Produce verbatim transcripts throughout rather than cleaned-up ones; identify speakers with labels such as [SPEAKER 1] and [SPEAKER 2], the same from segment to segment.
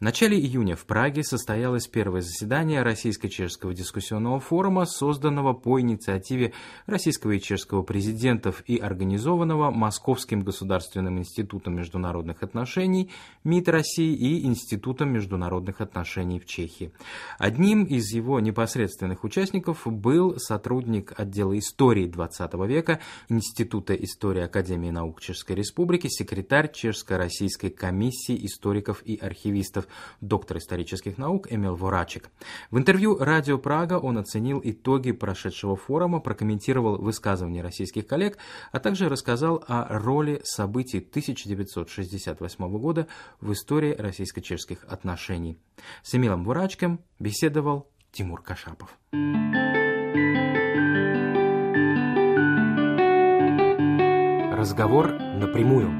[SPEAKER 1] В начале июня в Праге состоялось первое заседание Российско-Чешского дискуссионного форума, созданного по инициативе российского и чешского президентов и организованного Московским государственным институтом международных отношений МИД России и Институтом международных отношений в Чехии. Одним из его непосредственных участников был сотрудник отдела истории двадцатого века Института истории Академии наук Чешской Республики, секретарь Чешско-российской комиссии историков и архивистов, доктор исторических наук Эмил Ворачек. В интервью «Радио Прага» он оценил итоги прошедшего форума, прокомментировал высказывания российских коллег, а также рассказал о роли событий тысяча девятьсот шестьдесят восьмого года в истории российско-чешских отношений. С Эмилом Ворачком беседовал Тимур Кашапов. Разговор напрямую.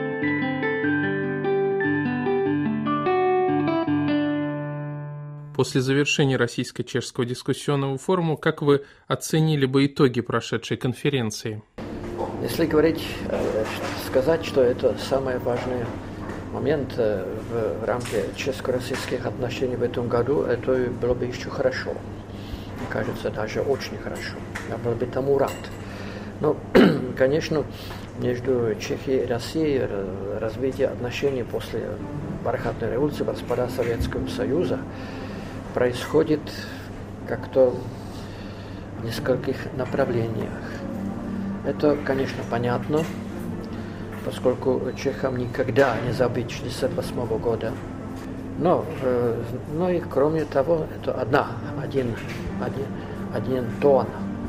[SPEAKER 2] После завершения Российско-Чешского дискуссионного форума, как вы оценили бы итоги прошедшей конференции?
[SPEAKER 3] Если говорить, сказать, что это самый важный момент в рамке чешско-российских отношений в этом году, это было бы еще хорошо. Мне кажется, даже очень хорошо. Я был бы тому рад. Но, конечно, между Чехией и Россией развитие отношений после бархатной революции, распада Советского Союза происходит как-то в нескольких направлениях. Это, конечно, понятно, поскольку чехам никогда не забыть шестьдесят восьмого года. Но, э, но и кроме того, это одна, один, один, один тон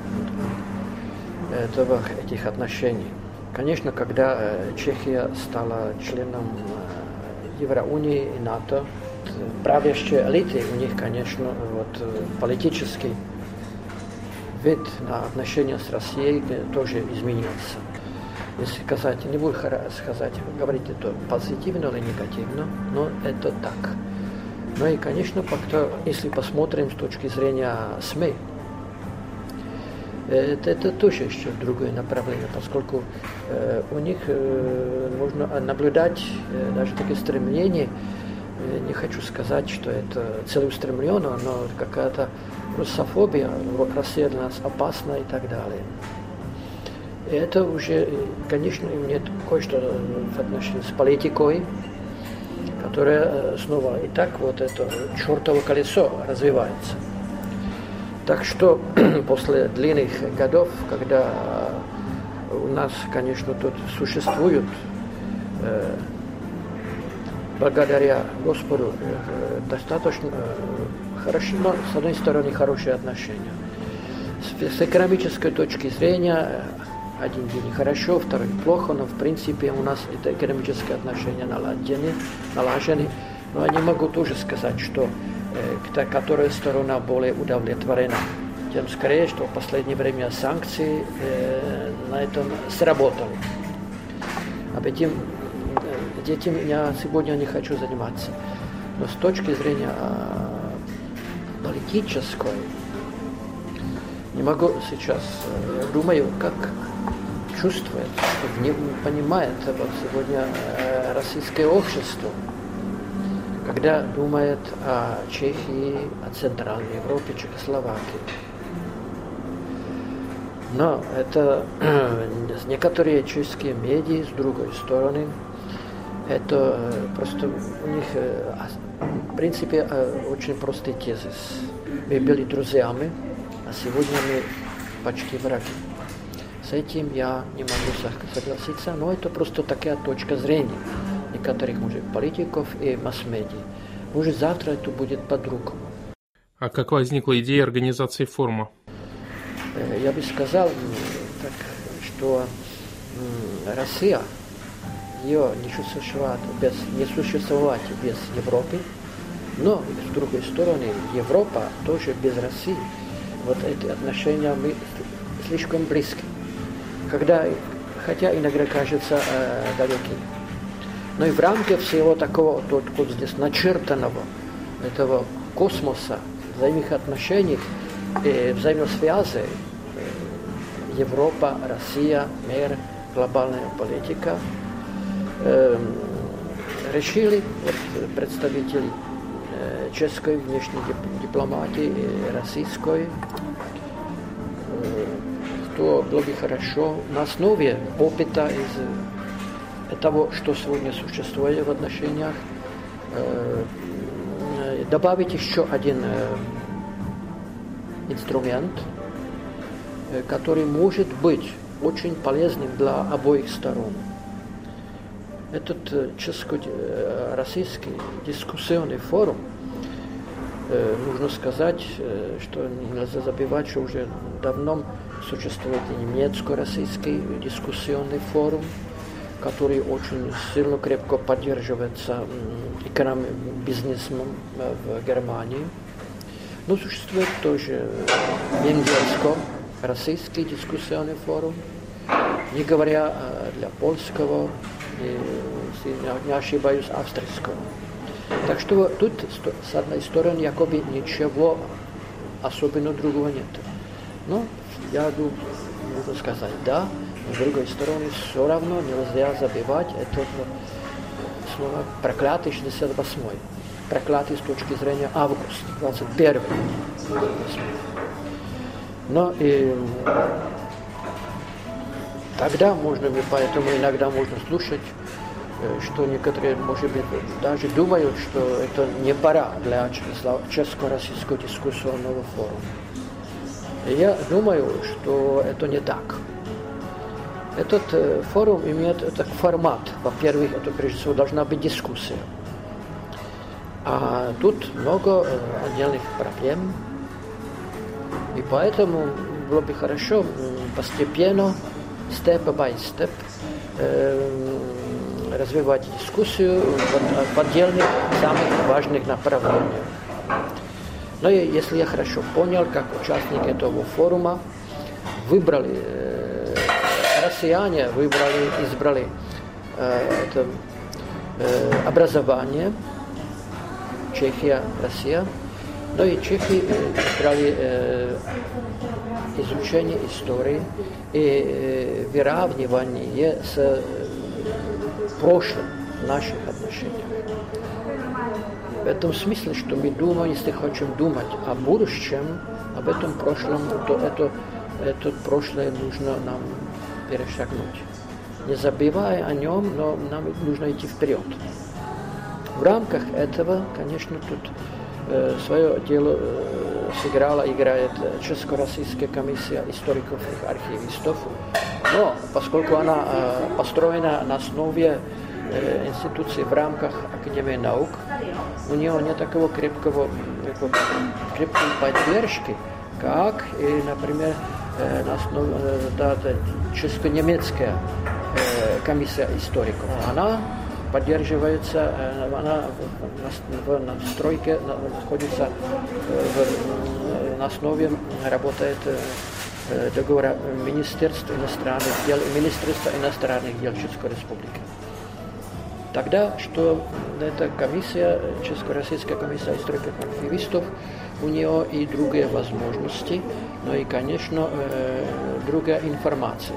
[SPEAKER 3] этого, этих отношений. Конечно, когда Чехия стала членом Евроунии и НАТО, правящие элиты, у них, конечно, вот, политический вид на отношения с Россией тоже изменился. Если сказать, не буду сказать, говорить это позитивно или негативно, но это так. Ну и, конечно, если посмотрим с точки зрения СМИ, это, это тоже еще другое направление, поскольку э, у них э, можно наблюдать э, даже такие стремления. Не хочу сказать, что это целеустремленно, но какая-то русофобия, вот Россия для нас опасна и так далее. И это уже, конечно, имеет кое-что в отношении с политикой, которая снова и так вот это чертово колесо развивается. Так что после длинных годов, когда у нас, конечно, тут существуют э, благодаря Господу достаточно хорошо, но, с одной стороны, хорошие отношения. С, с экономической точки зрения, один день хорошо, второй плохо, но в принципе у нас это экономические отношения наладены, налажены. Но я не могу тоже сказать, что э, которая сторона более удовлетворена. Тем скорее, что в последнее время санкции э, на этом сработали. Об этом Этим я сегодня не хочу заниматься. Но с точки зрения политической, не могу сейчас, я думаю, как чувствует, не понимает вот сегодня российское общество, когда думает о Чехии, о Центральной Европе, Чехословакии. Но это некоторые чешские медиа, с другой стороны, это просто у них, в принципе, очень простой тезис. Мы были друзьями, а сегодня мы почти враги. С этим я не могу согласиться, но это просто такая точка зрения некоторых, может, политиков и масс-медиа. Может, завтра это будет по-другому.
[SPEAKER 2] А как возникла идея организации форума?
[SPEAKER 3] Я бы сказал, так, что Россия, ее не существовать без, не существовать без Европы, но, с другой стороны, Европа тоже без России. Вот эти отношения мы слишком близки, когда, хотя иногда кажется э, далекими. Но и в рамках всего такого, вот, вот здесь начертанного, этого космоса, взаимных отношений, э, взаимосвязи, э, Европа, Россия, мир, глобальная политика, решили вот, представители э, чешской внешней дипломатии и российской, э, что было бы хорошо на основе опыта из того, что сегодня существует в отношениях, э, добавить еще один э, инструмент, э, который может быть очень полезным для обоих сторон. Этот э, чешско-российский дискуссионный форум, э, нужно сказать, э, что нельзя забывать, что уже давно существует и немецко-российский дискуссионный форум, который очень сильно, крепко поддерживается эконом- бизнесом в Германии. Но существует тоже венгерско-российский дискуссионный форум, не говоря для польского, и, если не ошибаюсь, австрийского. Так что тут, с одной стороны, якобы ничего особенно другого нет. Но я думаю, можно сказать, да, но с другой стороны, все равно нельзя забивать это слово проклятый шестьдесят восьмой. Проклятый с точки зрения августа, двадцать первый. Но и тогда можно, поэтому иногда можно слушать, что некоторые, может быть, даже думают, что это не пора для чешско-российского дискуссионного форума. И я думаю, что это не так. Этот э, форум имеет этот формат. Во-первых, это прежде всего должна быть дискуссия. А тут много э, отдельных проблем. И поэтому было бы хорошо э, постепенно, step by step, э, развивать дискуссию в, в отдельных, самых важных направлениях. Но если я хорошо понял, как участники этого форума выбрали, э, россияне выбрали, избрали э, это, э, образование, Чехия, Россия, но и чехи избрали э, изучение истории и э, выравнивание с э, прошлым наших отношений. В этом смысле, что мы думаем, если хотим думать о будущем, об этом прошлом, то это, это прошлое нужно нам перешагнуть. Не забывая о нем, но нам нужно идти вперед. В рамках этого, конечно, тут э, свое дело э, сыграла, играет Чешско-российская комиссия историков и архивистов, но поскольку она э, построена на основе институции в рамках Академии наук, у нее нет такого крепкого, крепкой поддержки, как, и, например, на основе, да, чешско-немецкая комиссия историков. Она поддерживается, она в настройке находится в, на основе, работает договора Министерства иностранных дел и Министерства иностранных дел Чешской Республики. Тогда, что эта комиссия, Чешско-российская комиссия историков-архивистов, у нее и другие возможности, но и, конечно, э, другая информация.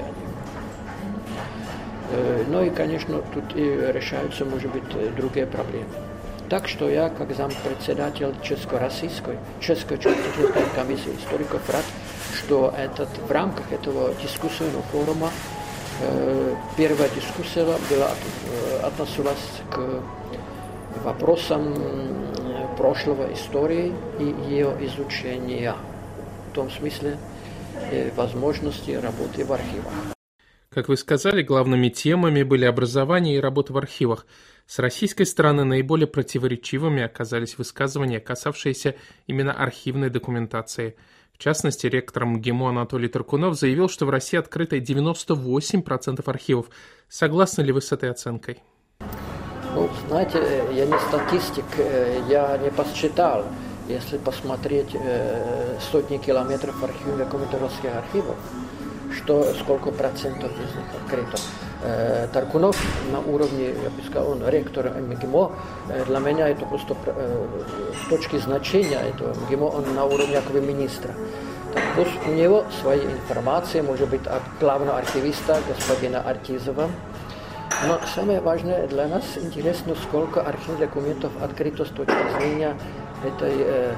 [SPEAKER 3] Э, ну и, конечно, тут и решаются, может быть, другие проблемы. Так что я, как зампредседатель Чешско-российской, Чешско-чешской комиссии историков, рад, что этот, в рамках этого дискуссионного форума первая дискуссия была, относилась к вопросам прошлого истории и ее изучения, в том смысле возможности работы в архивах.
[SPEAKER 2] Как вы сказали, главными темами были образование и работа в архивах. С российской стороны наиболее противоречивыми оказались высказывания, касавшиеся именно архивной документации. В частности, ректор МГИМО Анатолий Таркунов заявил, что в России открыто девяносто восемь процентов архивов. Согласны ли вы с этой оценкой?
[SPEAKER 3] Ну, знаете, я не статистик, я не посчитал. Если посмотреть э, сотни километров архивных документационных архивов, что сколько процентов из них открыто. Э, Таркунов на уровне, я бы сказал, он ректор МГИМО, э, для меня это просто э, с точки значения этого МГИМО, он на уровне как бы министра. Так, плюс у него свои информации, может быть, от главного архивиста господина Артизова. Но самое важное для нас интересно, сколько архивных документов открыто с точки зрения этой э,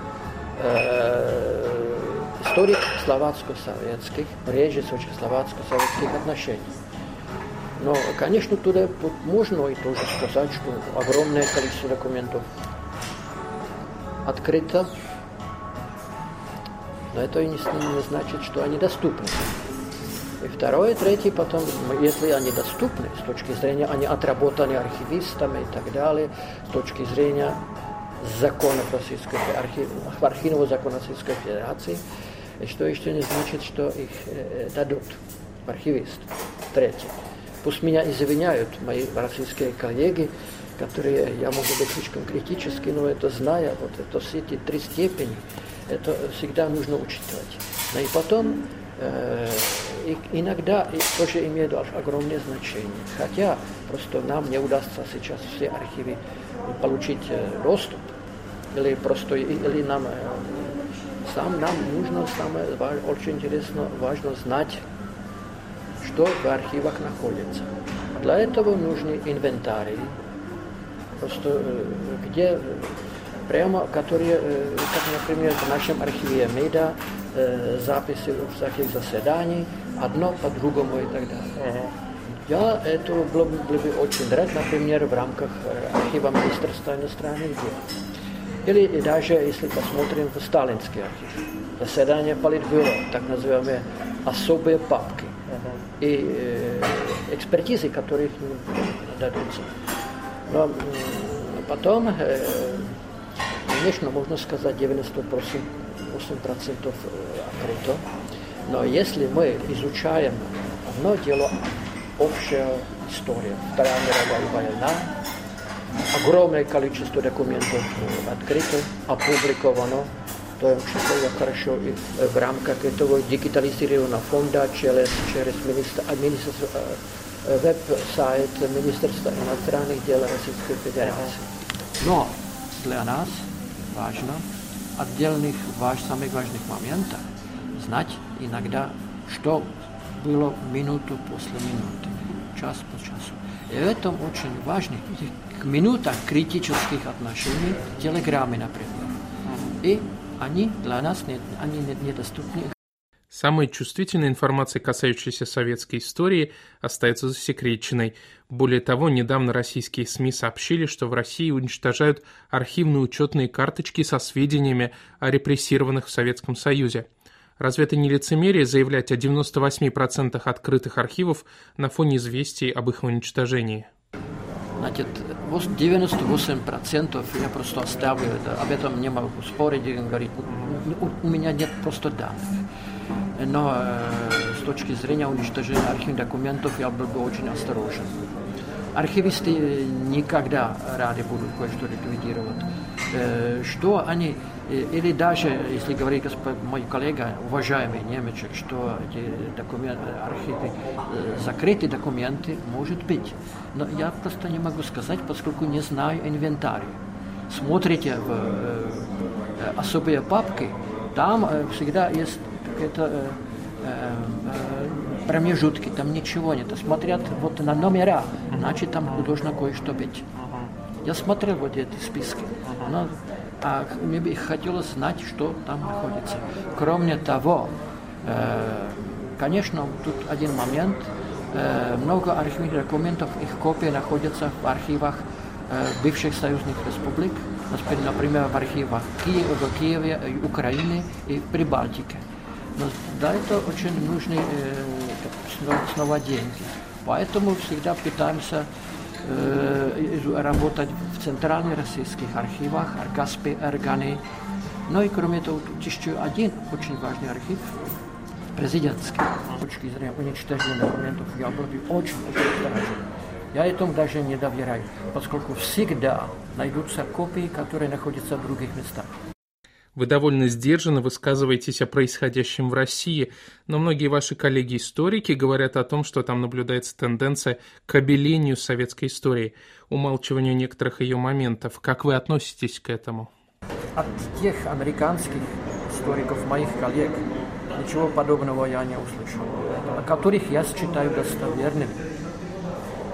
[SPEAKER 3] э, истории словацко-советских, прежде всего словацко-советских отношений. Но, конечно, туда можно и тоже сказать, что огромное количество документов открыто, но это и не, не значит, что они доступны. И второе, третье, потом, если они доступны, с точки зрения, они отработаны архивистами и так далее, с точки зрения законов Российской архив, архивного закона Российской Федерации, что еще не значит, что их э, дадут архивисты. Третье. Пусть меня извиняют мои российские коллеги, которые, я могу быть слишком критически, но это зная, вот это все эти три степени, это всегда нужно учитывать. Но и потом, э, и, иногда и тоже имеет огромное значение. Хотя просто нам не удастся сейчас все архивы получить э, доступ, или просто, или нам, э, сам нам нужно, самое очень интересно, важно знать, что в архивах находится. Для этого нужны инвентарии, просто где прямо, которые, как, например, в нашем архиве МИДа, записи всяких заседаний, одно по-другому и так далее. Uh-huh. Я этого был, был бы очень рад, например, в рамках архива Министерства иностранных дел. Или даже, если посмотрим в сталинский архив, заседания Политбюро, так называемые особые папки. И э, экспертизы, которые дадутся. Но э, потом, э, конечно, можно сказать девяносто восемь процентов открыто. Но если мы изучаем одно дело, общая история, Вторая мировая война, огромное количество документов открыто, опубликовано, то я считаю хорошо и в рамках этого дигитализированного фонда через, через министр, министр, веб-сайт Министерства иностранных дел Российской Федерации. Но для нас важно отдельных важ, самых важных моментов знать иногда, что было минуту после минуты, час по часу. И в этом очень важно, к минутам критических отношений, телеграммы, например. И они для нас не, они недоступны.
[SPEAKER 2] Самая чувствительная информация, касающаяся советской истории, остается засекреченной. Более того, недавно российские СМИ сообщили, что в России уничтожают архивные учетные карточки со сведениями о репрессированных в Советском Союзе. Разве это не лицемерие заявлять о девяноста восьми процентах открытых архивов на фоне известий об их уничтожении?
[SPEAKER 3] Значит, девяносто восемь процентов я просто оставлю это, об этом не могу спорить и говорить. У, у меня нет просто данных. Но э, с точки зрения уничтожения архивных документов я был бы очень осторожен. Архивисты никогда рады будут кое-что ликвидировать. Э, что они, э, или даже, если говорит мой коллега, уважаемый немечек, что эти документы, архивы, э, закрытые документы, может быть. Но я просто не могу сказать, поскольку не знаю инвентарий. Смотрите в э, особые папки, там э, всегда есть какие-то э, э, промежутки, там ничего нет. Смотрят вот на номера, значит там должно кое-что быть. Я смотрел вот эти списки, но а мне бы хотелось знать, что там находится. Кроме того, э, конечно, тут один момент. Э, много архивных документов, их копии находятся в архивах э, бывших союзных республик, например, в архивах Киева, в Киеве, Украины и Прибалтики. Но для этого очень нужны э, снова деньги. Поэтому всегда пытаемся э, работать в центральных российских архивах, ГАСПе, Эрганы. Ну и кроме того, тут еще один очень важный архив, президентский. С точки зрения уничтожения документов я был бы очень-очень осторожен. Я этому даже не доверяю, поскольку всегда найдутся копии, которые находятся в других местах.
[SPEAKER 2] Вы довольно сдержанно высказываетесь о происходящем в России, но многие ваши коллеги-историки говорят о том, что там наблюдается тенденция к обелению советской истории, умалчиванию некоторых ее моментов. Как вы относитесь к этому?
[SPEAKER 3] От тех американских историков, моих коллег, ничего подобного я не услышал, которых я считаю достоверными.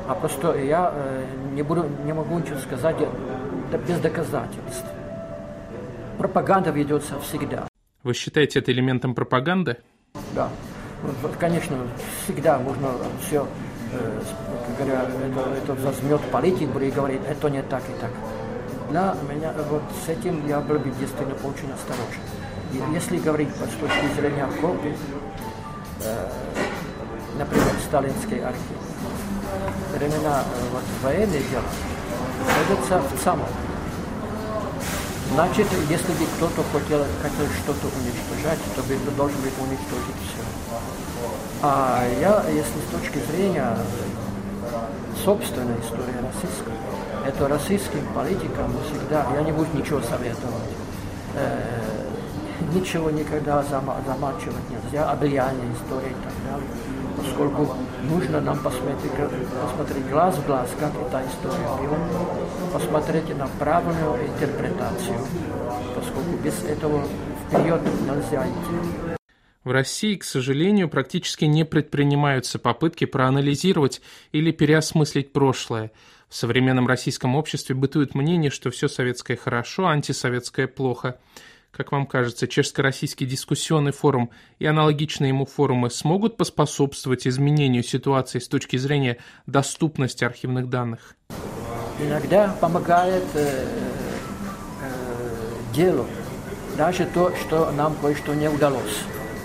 [SPEAKER 3] А просто я не, буду, не могу ничего сказать без доказательств. Пропаганда ведется всегда.
[SPEAKER 2] Вы считаете это элементом пропаганды?
[SPEAKER 3] Да. Вот, конечно, всегда можно все, э, как говоря, это, это возьмет политик, будет говорить, это не так и так. Для меня вот с этим я был бы действительно очень осторожен. И если говорить с точки зрения копий, э, например, сталинский архив, времена э, вот, военные дела находятся в ЦАМО. Значит, если бы кто-то хотел, хотел что-то уничтожать, то бы должен быть уничтожить все. А я, если с точки зрения собственной истории российской, это российским политикам всегда, я не буду ничего советовать, э, ничего никогда замалчивать нельзя, облияние истории и так далее, поскольку нужно нам посмотреть, посмотреть глаз в глаз, как эта история была, посмотреть на правильную интерпретацию, поскольку без этого вперед нельзя идти.
[SPEAKER 2] В России, к сожалению, практически не предпринимаются попытки проанализировать или переосмыслить прошлое. В современном российском обществе бытует мнение, что все советское хорошо, антисоветское плохо. Как вам кажется, Чешско-Российский дискуссионный форум и аналогичные ему форумы смогут поспособствовать изменению ситуации с точки зрения доступности архивных данных?
[SPEAKER 3] Иногда помогает э, э, делу, даже то, что нам кое-что не удалось.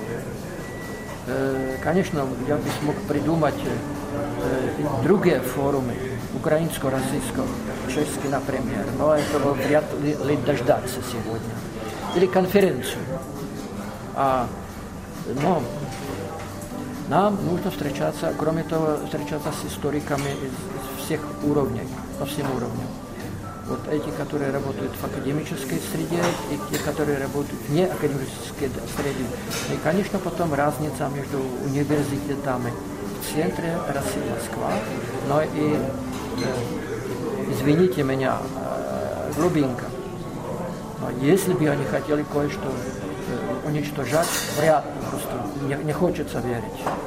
[SPEAKER 3] Э, конечно, я бы смог придумать э, другие форумы, украинско-российского, чешский, например, но этого вряд ли дождаться сегодня. Или конференцию. А, но нам нужно встречаться, кроме того, встречаться с историками из, из всех уровней, по всем уровням. Вот эти, которые работают в академической среде, и те, которые работают вне академической среды. И, конечно, потом разница между университетами в центре России, Москва, но и, э, извините меня, э, глубинка. Но если бы они хотели кое-что э, уничтожать, вряд ли, просто не, не хочется верить.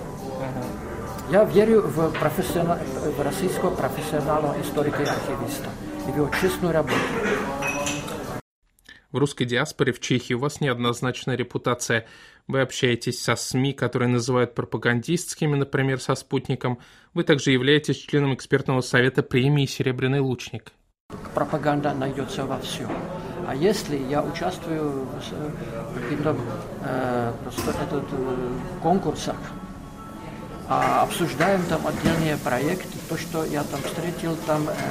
[SPEAKER 3] Я верю в, профессионал, в российского профессионального историка и архивиста, и в его честную работу.
[SPEAKER 2] В русской диаспоре в Чехии у вас неоднозначная репутация. Вы общаетесь со СМИ, которые называют пропагандистскими, например, со «Спутником». Вы также являетесь членом экспертного совета премии «Серебряный лучник».
[SPEAKER 3] Пропаганда найдется во всем. А если я участвую в каких-то э, этот, э, конкурсах, а обсуждаем там отдельные проекты, то, что я там встретил, там, э,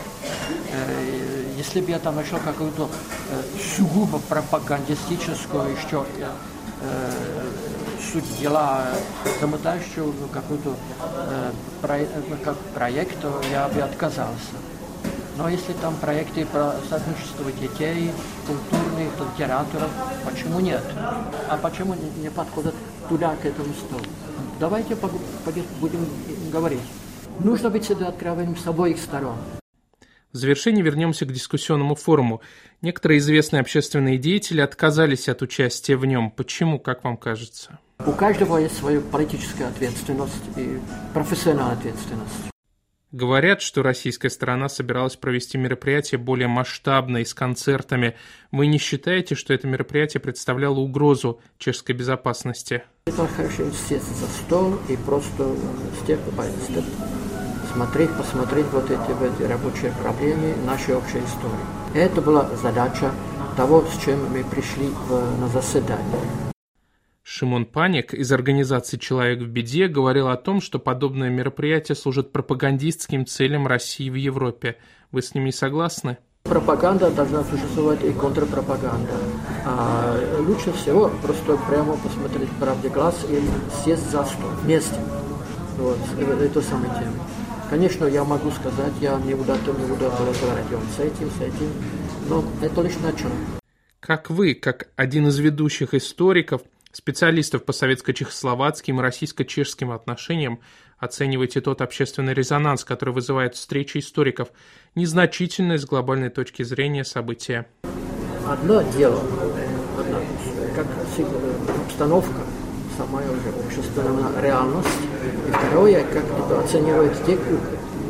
[SPEAKER 3] э, если бы я там нашел какую-то э, сугубо пропагандистическую еще э, суть дела, замотающую какой-то э, про, э, как проект, то я бы отказался. Но если там проекты про сотрудничество детей, культурных, литераторов, почему нет? А почему не подходят туда, к этому столу? Давайте будем говорить. Нужно быть всегда откровенным с обоих сторон.
[SPEAKER 2] В завершение вернемся к дискуссионному форуму. Некоторые известные общественные деятели отказались от участия в нем. Почему, как вам кажется?
[SPEAKER 3] У каждого есть своя политическая ответственность и профессиональная ответственность.
[SPEAKER 2] Говорят, что российская сторона собиралась провести мероприятие более масштабное и с концертами. Вы не считаете, что это мероприятие представляло угрозу чешской безопасности?
[SPEAKER 3] Это хорошо сесть за стол и просто степ по степ смотреть, посмотреть вот эти, вот эти рабочие проблемы нашей общей истории. Это была задача того, с чем мы пришли в, на заседание.
[SPEAKER 2] Шимон Паник из организации «Человек в беде» говорил о том, что подобное мероприятие служит пропагандистским целям России в Европе. Вы с ним не согласны?
[SPEAKER 3] Пропаганда должна существовать и контрпропаганда. А лучше всего просто прямо посмотреть правде в глаз и сесть за стол вместе. Вот, это самая тема. Конечно, я могу сказать, я не буду, не буду разговаривать с этим, с этим, но это лишь начало.
[SPEAKER 2] Как вы, как один из ведущих историков, специалистов по советско-чехословацким и российско-чешским отношениям, оцениваете тот общественный резонанс, который вызывает встречи историков, незначительное с глобальной точки зрения события?
[SPEAKER 3] Одно дело, одна, как обстановка, сама уже общественная реальность, и второе, как это оценивают те,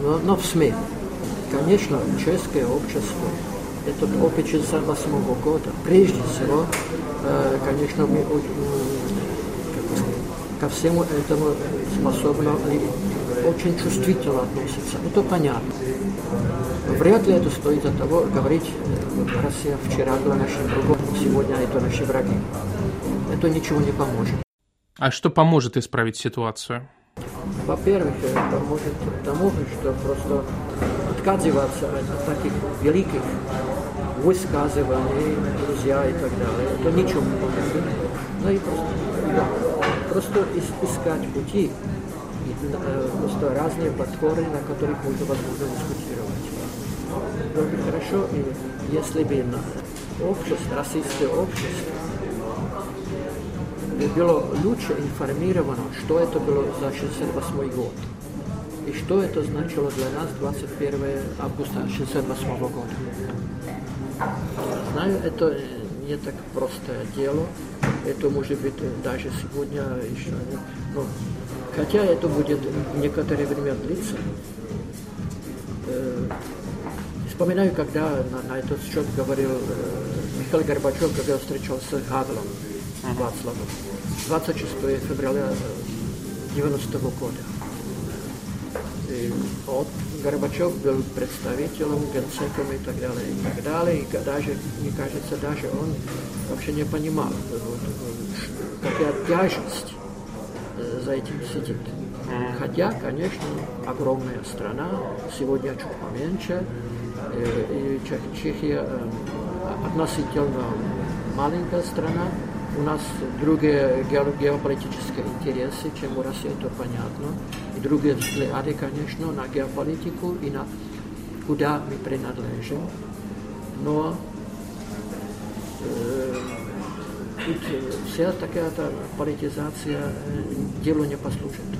[SPEAKER 3] но, но в СМИ. Конечно, чешское общество, это опыт шестьдесят восьмого года, прежде всего, конечно, мы ко всему этому способны и очень чувствительно относиться. Это понятно. Но вряд ли это стоит от того говорить, Россия вчера была нашим другом, сегодня это наши враги. Это ничего не поможет.
[SPEAKER 2] А что поможет исправить ситуацию?
[SPEAKER 3] Во-первых, поможет тому, что просто отказываться от таких великих высказываний, друзья и так далее. Это ничего не поможет. Ну и просто, да, просто искать пути, просто разные платформы, на которых можно возможно дискутировать. Было бы хорошо, если бы общество, российское общество было лучше информировано, что это было за шестьдесят восьмой год. И что это значило для нас двадцать первого августа шестьдесят восьмого года. Знаю, это не так простое дело. Это может быть даже сегодня еще. Но, хотя это будет некоторое время длиться. Э, вспоминаю, когда на, на этот счет говорил э, Михаил Горбачев, когда встречался с Гавелом Вацлавом. двадцать шестого февраля девяностого года. И вот Горбачев был представителем, генсеком и так далее, и так далее. И даже, мне кажется, даже он вообще не понимал, вот, какая тяжесть за этим сидит. Хотя, конечно, огромная страна, сегодня чуть поменьше, и Чехия относительно маленькая страна. У нас другие геополитические интересы, чем у России, это понятно. И другие взгляды, конечно, на геополитику и на куда мы принадлежим. Но э, вся такая политизация делу не послужит.